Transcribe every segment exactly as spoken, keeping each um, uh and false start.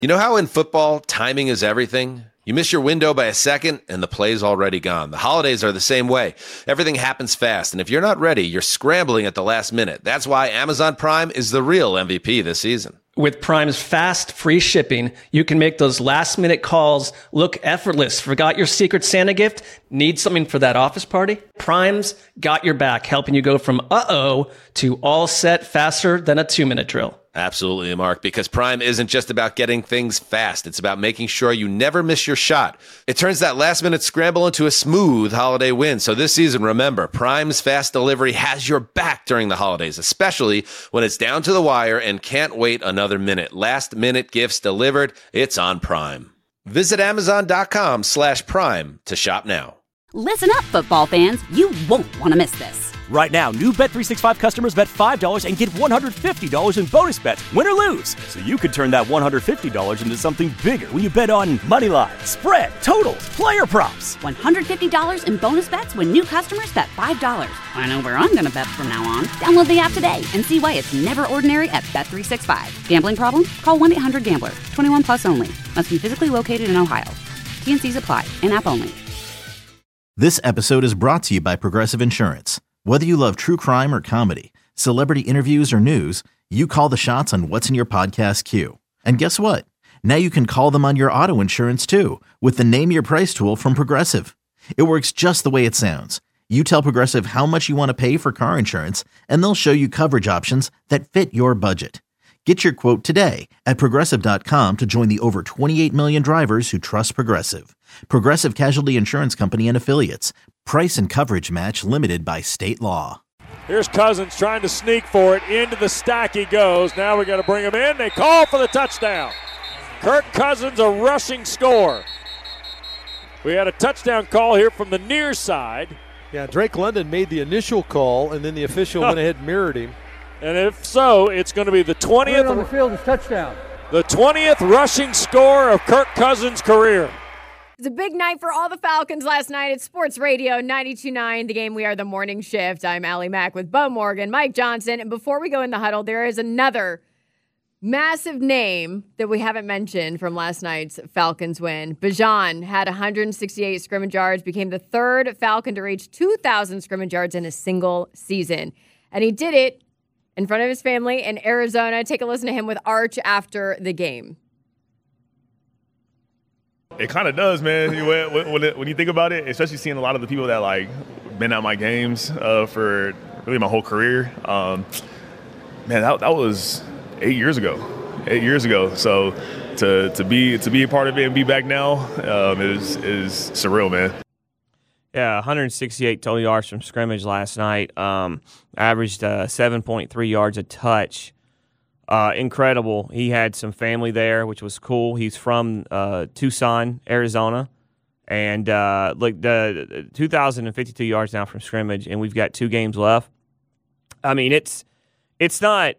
You know how in football, timing is everything? You miss your window by a second, and the play's already gone. The holidays are the same way. Everything happens fast, and if you're not ready, you're scrambling at the last minute. That's why Amazon Prime is the real M V P this season. With Prime's fast, free shipping, you can make those last-minute calls look effortless. Forgot your Secret Santa gift? Need something for that office party? Prime's got your back, helping you go from uh-oh to all set faster than a two-minute drill. Absolutely, Mark, because Prime isn't just about getting things fast. It's about making sure you never miss your shot. It turns that last-minute scramble into a smooth holiday win. So this season, remember, Prime's fast delivery has your back during the holidays, especially when it's down to the wire and can't wait another minute. Last-minute gifts delivered. It's on Prime. Visit Amazon.com slash Prime to shop now. Listen up, football fans. You won't want to miss this. Right now, new Bet three sixty-five customers bet five dollars and get one hundred fifty dollars in bonus bets, win or lose. So you could turn that one hundred fifty dollars into something bigger when you bet on money line, spread, totals, player props. one hundred fifty dollars in bonus bets when new customers bet five dollars. I know where I'm going to bet from now on. Download the app today and see why it's never ordinary at Bet three sixty-five. Gambling problem? Call one eight hundred gambler. twenty-one plus only. Must be physically located in Ohio. T and C's apply. In-app only. This episode is brought to you by Progressive Insurance. Whether you love true crime or comedy, celebrity interviews or news, you call the shots on what's in your podcast queue. And guess what? Now you can call them on your auto insurance too with the Name Your Price tool from Progressive. It works just the way it sounds. You tell Progressive how much you want to pay for car insurance, and they'll show you coverage options that fit your budget. Get your quote today at Progressive dot com to join the over twenty-eight million drivers who trust Progressive. Progressive Casualty Insurance Company and Affiliates. Price and coverage match limited by state law. Here's Cousins trying to sneak for it. Into the stack he goes. Now we got to bring him in. They call for the touchdown. Kirk Cousins, a rushing score. We had a touchdown call here from the near side. Yeah, Drake London made the initial call, and then the official went ahead and mirrored him. And if so, it's going to be the twentieth on the field is touchdown. The twentieth rushing score of Kirk Cousins' career. It's a big night for all the Falcons last night at Sports Radio ninety-two point nine. The Game. We are the morning shift. I'm Allie Mack with Bo Morgan, Mike Johnson. And before we go in the huddle, there is another massive name that we haven't mentioned from last night's Falcons win. Bijan had one hundred sixty-eight scrimmage yards, became the third Falcon to reach two thousand scrimmage yards in a single season. And he did it in front of his family in Arizona. Take a listen to him with Arch after the game. It kind of does, man. when, when, it, when you think about it, especially seeing a lot of the people that like been at my games uh, for really my whole career. Um, man, that, that was eight years ago. Eight years ago. So to to be to be a part of it and be back now um, is is surreal, man. Yeah, one hundred sixty-eight total yards from scrimmage last night. Um, averaged uh, seven point three yards a touch. Uh, incredible. He had some family there, which was cool. He's from uh, Tucson, Arizona. And uh, look, the two thousand fifty-two yards now from scrimmage, and we've got two games left. I mean, it's it's not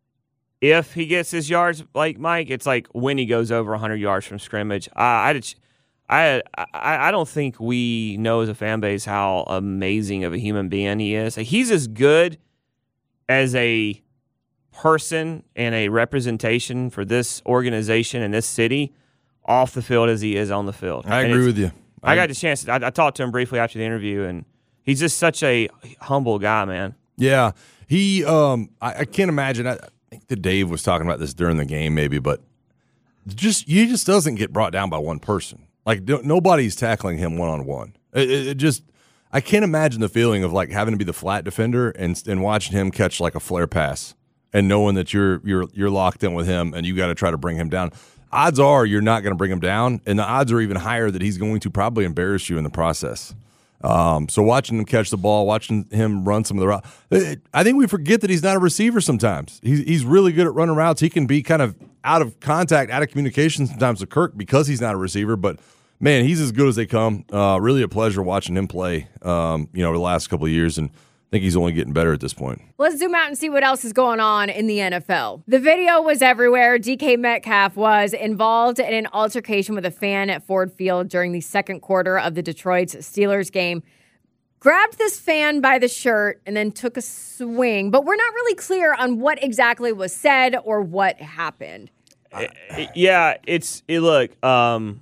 if he gets his yards like Mike. It's like when he goes over one hundred yards from scrimmage. I, I, I, I, I don't think we know as a fan base how amazing of a human being he is. He's as good as a person and a representation for this organization and this city off the field as he is on the field. I agree with you. I, I got the chance. I, I talked to him briefly after the interview, and he's just such a humble guy, man. Yeah, he. Um, I, I can't imagine. I, I think that Dave was talking about this during the game, maybe, but just he just doesn't get brought down by one person. Like no, nobody's tackling him one on one. It, it, it just. I can't imagine the feeling of like having to be the flat defender and and watching him catch like a flare pass. And knowing that you're you're you're locked in with him and you got to try to bring him down. Odds are you're not going to bring him down, and the odds are even higher that he's going to probably embarrass you in the process. Um, so watching him catch the ball, watching him run some of the routes, I think we forget that he's not a receiver sometimes. He's, he's really good at running routes. He can be kind of out of contact, out of communication sometimes with Kirk because he's not a receiver, but man, he's as good as they come. Uh, really a pleasure watching him play, um, you know, over the last couple of years, and I think he's only getting better at this point. Let's zoom out and see what else is going on in the N F L. The video was everywhere. D K Metcalf was involved in an altercation with a fan at Ford Field during the second quarter of the Detroit Steelers game. Grabbed this fan by the shirt and then took a swing. But we're not really clear on what exactly was said or what happened. Yeah, it's it. Look, um,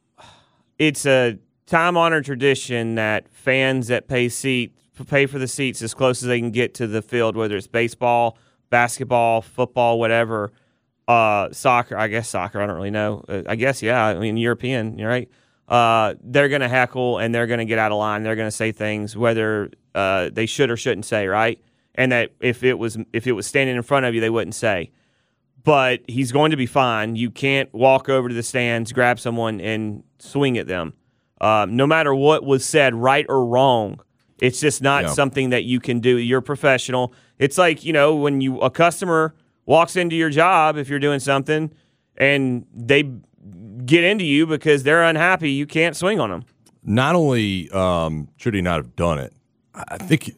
it's a time-honored tradition that fans that pay seat pay for the seats as close as they can get to the field, whether it's baseball, basketball, football, whatever, uh, soccer. I guess soccer. I don't really know. Uh, I guess yeah. I mean, European, right? Uh, they're going to heckle and they're going to get out of line. They're going to say things whether uh, they should or shouldn't say, right? And that if it was if it was standing in front of you, they wouldn't say. But he's going to be fine. You can't walk over to the stands, grab someone, and swing at them. Um, no matter what was said, right or wrong, it's just not yeah. something that you can do. You're a professional. It's like, you know, when you a customer walks into your job, if you're doing something, and they get into you because they're unhappy, you can't swing on them. Not only um, should he not have done it, I think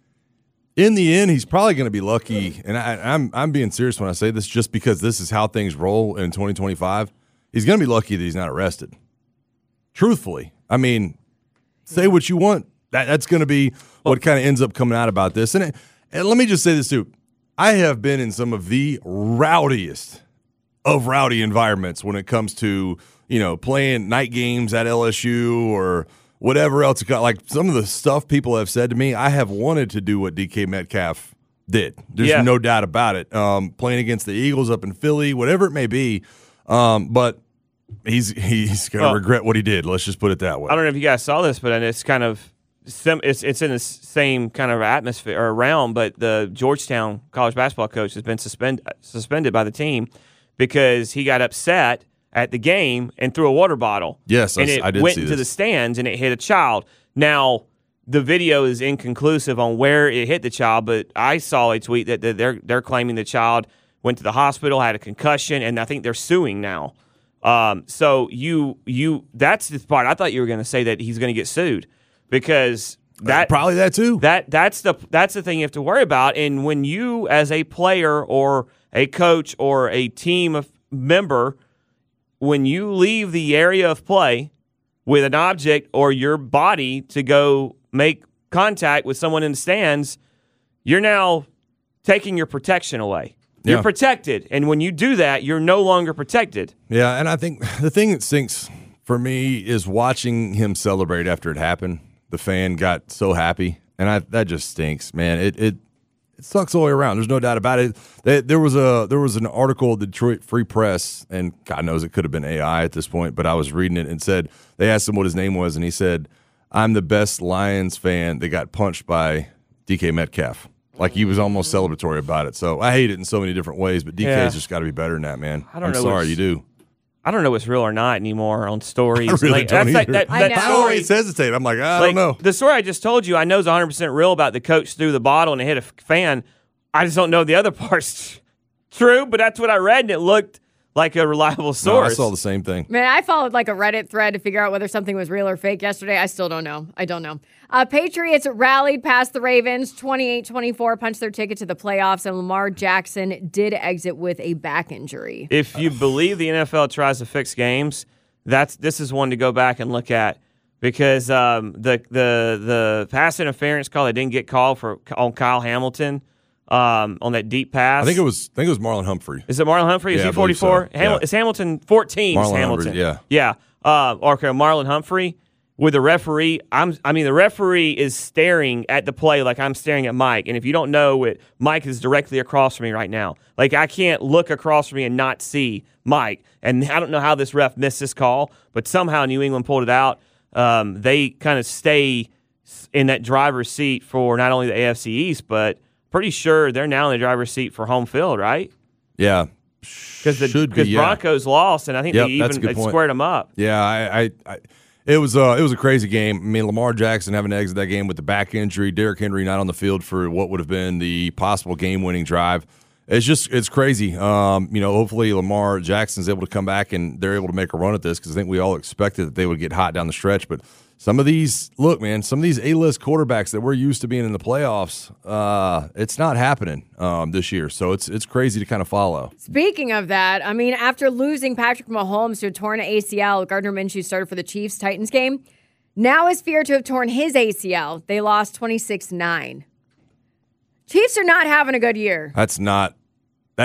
in the end he's probably going to be lucky, and I, I'm I'm being serious when I say this, just because this is how things roll in twenty twenty-five. He's going to be lucky that he's not arrested. Truthfully, I mean, say what you want. That that's going to be what kind of ends up coming out about this. And, it, and let me just say this too: I have been in some of the rowdiest of rowdy environments when it comes to, you know, playing night games at L S U or whatever else. Like some of the stuff people have said to me, I have wanted to do what D K Metcalf did. There's yeah. no doubt about it. Um, playing against the Eagles up in Philly, whatever it may be. Um, but he's he's going to well, regret what he did. Let's just put it that way. I don't know if you guys saw this, but it's kind of it's it's in the same kind of atmosphere or realm. But the Georgetown college basketball coach has been suspended suspended by the team because he got upset at the game and threw a water bottle. Yes, and I, it I did went see into this. the stands and it hit a child. Now, the video is inconclusive on where it hit the child, but I saw a tweet that they're they're claiming the child went to the hospital, had a concussion, and I think they're suing now. Um, so you you that's the part. I thought you were going to say that he's going to get sued because that uh, probably that too. That that's the that's the thing you have to worry about. And when you, as a player or a coach or a team of member, when you leave the area of play with an object or your body to go make contact with someone in the stands, you're now taking your protection away. You're Yeah. protected, and when you do that, you're no longer protected. Yeah, and I think the thing that stinks for me is watching him celebrate after it happened. The fan got so happy, and I, that just stinks, man. It it it sucks all the way around. There's no doubt about it. There, there was a there was an article in the Detroit Free Press, and God knows it could have been A I at this point, but I was reading it and said they asked him what his name was, and he said, "I'm the best Lions fan that got punched by D K Metcalf." Like he was almost celebratory about it. So I hate it in so many different ways, but D K's Yeah. just got to be better than that, man. I don't I'm know sorry, what's- you do. I don't know what's real or not anymore on stories. I really Like, don't that's like either. that, I that know. I story. always hesitate. I'm like, I Like, don't know. The story I just told you, I know is one hundred percent real about the coach threw the bottle and it hit a fan. I just don't know the other part's true, but that's what I read, and it looked like a reliable No, I source. saw the same thing. Man, I followed like a Reddit thread to figure out whether something was real or fake yesterday. I still don't know. I don't know. Uh, Patriots rallied past the Ravens, twenty-eight twenty-four, punched their ticket to the playoffs, and Lamar Jackson did exit with a back injury. If you believe the N F L tries to fix games, that's this is one to go back and look at because um, the the the pass interference call they didn't get called for on Kyle Hamilton um, on that deep pass. I think it was. I think it was Marlon Humphrey. Is it Marlon Humphrey? Is Yeah, I he believe so. forty-four? Hamil- Yeah. Is Hamilton fourteen? Marlon Hamilton. Humphrey, yeah. Yeah. Uh, okay, Marlon Humphrey with the referee. I'm. I mean, the referee is staring at the play like I'm staring at Mike. And if you don't know it, Mike is directly across from me right now. Like I can't look across from me and not see Mike. And I don't know how this ref missed this call, but somehow New England pulled it out. Um, they kind of stay in that driver's seat for not only the A F C East, but pretty sure they're now in the driver's seat for home field, right? Yeah, Because the Should be, because yeah. Broncos lost, and I think Yep, they that's a even good they point. squared them up. yeah. I, I, I it was. Uh, it was a crazy game. I mean, Lamar Jackson having to exit that game with the back injury. Derrick Henry not on the field for what would have been the possible game-winning drive. It's just it's crazy. Um, you know, hopefully Lamar Jackson's able to come back and they're able to make a run at this because I think we all expected that they would get hot down the stretch. But some of these, look, man, some of these A-list quarterbacks that we're used to being in the playoffs, uh, it's not happening um, this year. So it's it's crazy to kind of follow. Speaking of that, I mean, after losing Patrick Mahomes to a torn A C L, Gardner Minshew started for the Chiefs-Titans game. Now is feared to have torn his A C L. They lost twenty-six nine. Chiefs are not having a good year. That's not that.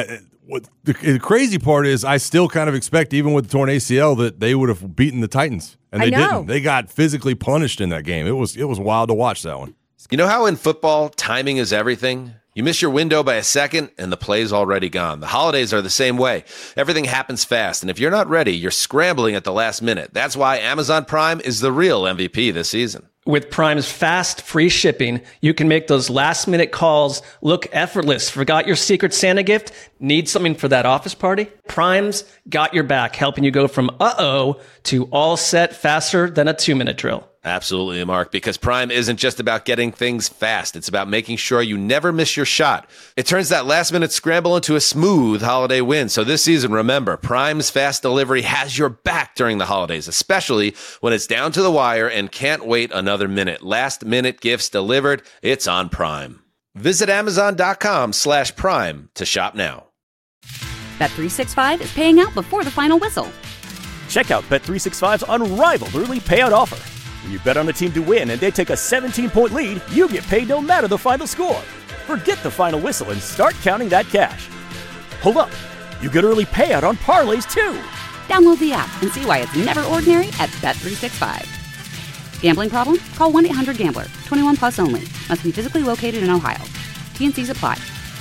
what the, the crazy part is, I still kind of expect, even with the torn A C L, that they would have beaten the Titans, and they didn't. They got physically punished in that game. It was it was wild to watch that one. You know how in football, timing is everything? You miss your window by a second, and the play's already gone. The holidays are the same way. Everything happens fast, and if you're not ready, you're scrambling at the last minute. That's why Amazon Prime is the real M V P this season. With Prime's fast, free shipping, you can make those last-minute calls look effortless. Forgot your Secret Santa gift? Need something for that office party? Prime's got your back, helping you go from uh-oh to all set faster than a two-minute drill. Absolutely, Mark, because Prime isn't just about getting things fast. It's about making sure you never miss your shot. It turns that last-minute scramble into a smooth holiday win. So this season, remember, Prime's fast delivery has your back during the holidays, especially when it's down to the wire and can't wait another minute. Last-minute gifts delivered. It's on Prime. Visit Amazon.com slash Prime to shop now. Bet three sixty-five is paying out before the final whistle. Check out Bet three sixty-five's unrivaled early payout offer. When you bet on a team to win and they take a seventeen-point lead, you get paid no matter the final score. Forget the final whistle and start counting that cash. Hold up. You get early payout on parlays, too. Download the app and see why it's never ordinary at Bet three sixty-five. Gambling problem? Call one eight hundred gambler. twenty-one plus only. Must be physically located in Ohio. T N Cs apply.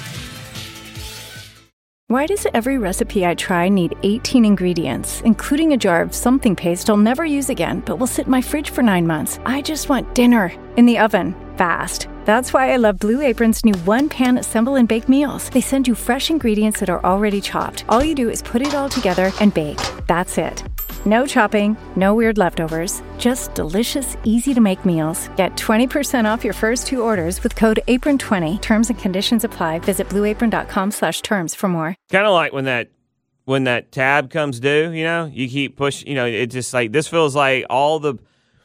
Why does every recipe I try need eighteen ingredients, including a jar of something paste I'll never use again, but will sit in my fridge for nine months? I just want dinner in the oven, fast. That's why I love Blue Apron's new one-pan assemble and bake meals. They send you fresh ingredients that are already chopped. All you do is put it all together and bake. That's it. No chopping, no weird leftovers, just delicious, easy-to-make meals. Get twenty percent off your first two orders with code apron twenty. Terms and conditions apply. Visit blueapron.com slash terms for more. Kind of like when that when that tab comes due, you know, you keep pushing, you know, it just like, this feels like all the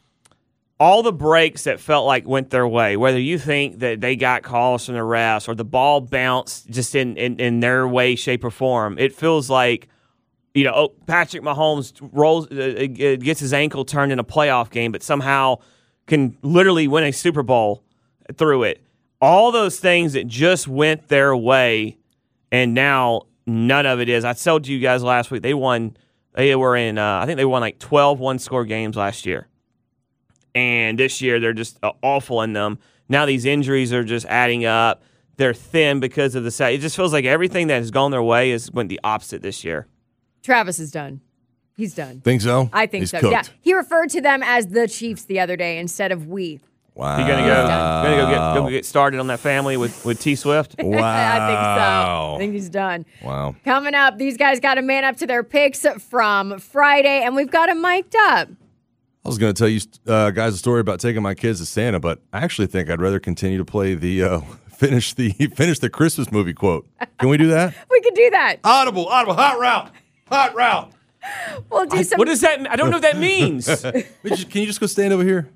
all the breaks that felt like went their way, whether you think that they got calls from the refs or the ball bounced just in, in, in their way, shape, or form. It feels like, you know, oh, Patrick Mahomes rolls, uh, gets his ankle turned in a playoff game, but somehow can literally win a Super Bowl through it. All those things that just went their way, and now none of it is. I told you guys last week, they won, they were in, uh, I think they won like twelve one-score games last year. And this year, they're just uh, awful in them. Now these injuries are just adding up. They're thin because of the set. It just feels like everything that has gone their way has went the opposite this year. Travis is done. He's done. Think so? I think He's so. cooked. Yeah. He referred to them as the Chiefs the other day instead of we. Wow. You gonna go? Gonna go get go get started on that family with with T Swift? Wow. I think so. I think he's done. Wow. Coming up, these guys got to man up to their picks from Friday, and we've got them mic'd up. I was going to tell you uh, guys a story about taking my kids to Santa, but I actually think I'd rather continue to play the uh, finish the finish the Christmas movie quote. Can we do that? We could do that. Audible, audible, hot route, hot route. We'll do I, some. what does that? I don't know what that means. Can you just go stand over here?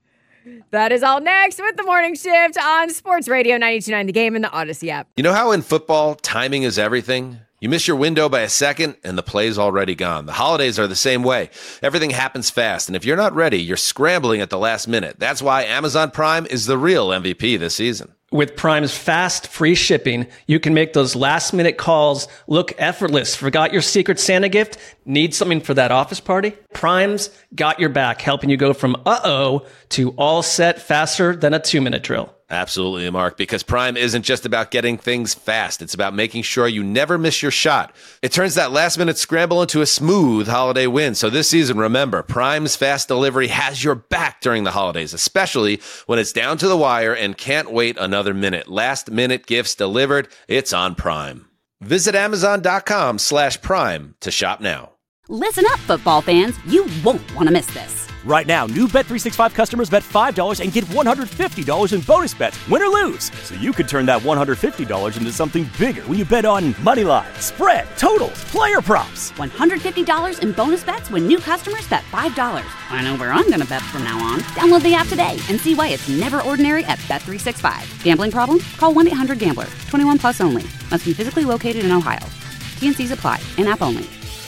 That is all next with the Morning Shift on Sports Radio ninety-two point nine, The Game, and the Odyssey app. You know how in football, timing is everything? You miss your window by a second, and the play's already gone. The holidays are the same way. Everything happens fast, and if you're not ready, you're scrambling at the last minute. That's why Amazon Prime is the real M V P this season. With Prime's fast, free shipping, you can make those last-minute calls look effortless. Forgot your Secret Santa gift? Need something for that office party? Prime's got your back, helping you go from uh-oh to all set faster than a two-minute drill. Absolutely, Mark, because Prime isn't just about getting things fast. It's about making sure you never miss your shot. It turns that last-minute scramble into a smooth holiday win. So this season, remember, Prime's fast delivery has your back during the holidays, especially when it's down to the wire and can't wait another minute. Last-minute gifts delivered. It's on Prime. Visit Amazon.com slash Prime to shop now. Listen up, football fans. You won't want to miss this. Right now, new Bet three sixty-five customers bet five dollars and get one hundred fifty dollars in bonus bets, win or lose. So you could turn that one hundred fifty dollars into something bigger when you bet on money line, spread, totals, player props. one hundred fifty dollars in bonus bets when new customers bet five dollars. I know where I'm going to bet from now on. Download the app today and see why it's never ordinary at Bet three sixty-five. Gambling problem? Call one eight hundred gambler. twenty-one plus only. Must be physically located in Ohio. T N Cs apply. In-app only.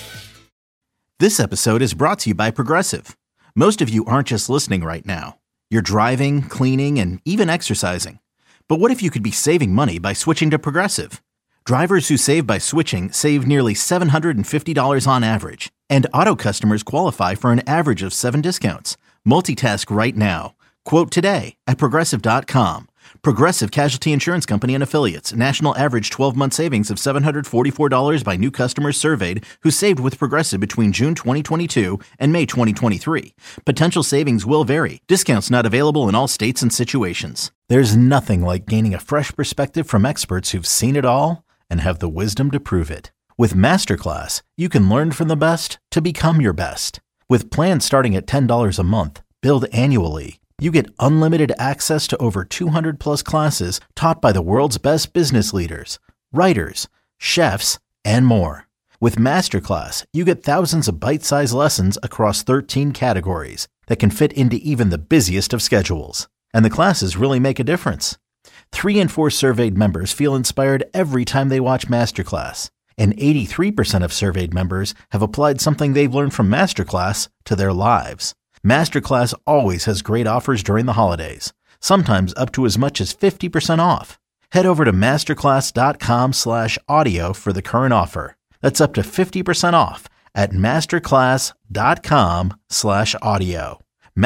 This episode is brought to you by Progressive. Most of you aren't just listening right now. You're driving, cleaning, and even exercising. But what if you could be saving money by switching to Progressive? Drivers who save by switching save nearly seven hundred fifty dollars on average. And Auto customers qualify for an average of seven discounts. Multitask right now. Quote today at Progressive dot com. Progressive Casualty Insurance Company and Affiliates. National average twelve-month savings of seven hundred forty-four dollars by new customers surveyed who saved with Progressive between June twenty twenty-two and May twenty twenty-three. Potential savings will vary. Discounts not available in all states and situations. There's nothing like gaining a fresh perspective from experts who've seen it all and have the wisdom to prove it. With Masterclass, you can learn from the best to become your best. With plans starting at ten dollars a month, billed annually, you get unlimited access to over two hundred plus classes taught by the world's best business leaders, writers, chefs, and more. With Masterclass, you get thousands of bite-sized lessons across thirteen categories that can fit into even the busiest of schedules. And the classes really make a difference. Three in four surveyed members feel inspired every time they watch Masterclass. And eighty-three percent of surveyed members have applied something they've learned from Masterclass to their lives. Masterclass always has great offers during the holidays, sometimes up to as much as fifty percent off. Head over to masterclass.com slash audio for the current offer. That's up to fifty percent off at masterclass.com slash audio.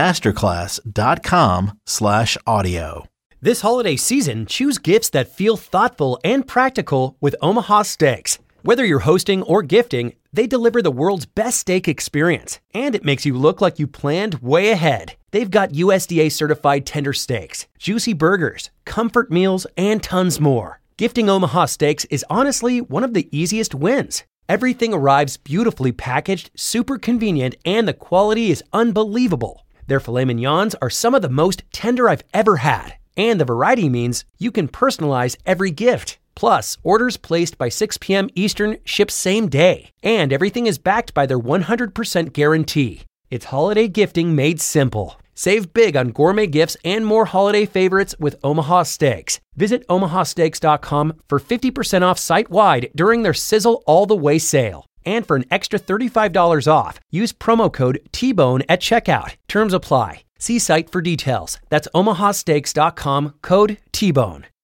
Masterclass.com slash audio. This holiday season, choose gifts that feel thoughtful and practical with Omaha Steaks. Whether you're hosting or gifting, they deliver the world's best steak experience, and it makes you look like you planned way ahead. They've got U S D A-certified tender steaks, juicy burgers, comfort meals, and tons more. Gifting Omaha Steaks is honestly one of the easiest wins. Everything arrives beautifully packaged, super convenient, and the quality is unbelievable. Their filet mignons are some of the most tender I've ever had, and the variety means you can personalize every gift. Plus, orders placed by six p.m. Eastern ship same day, and everything is backed by their one hundred percent guarantee. It's holiday gifting made simple. Save big on gourmet gifts and more holiday favorites with Omaha Steaks. Visit omaha steaks dot com for fifty percent off site-wide during their Sizzle All the Way sale. And for an extra thirty-five dollars off, use promo code T bone at checkout. Terms apply. See site for details. That's omaha steaks dot com, code T bone.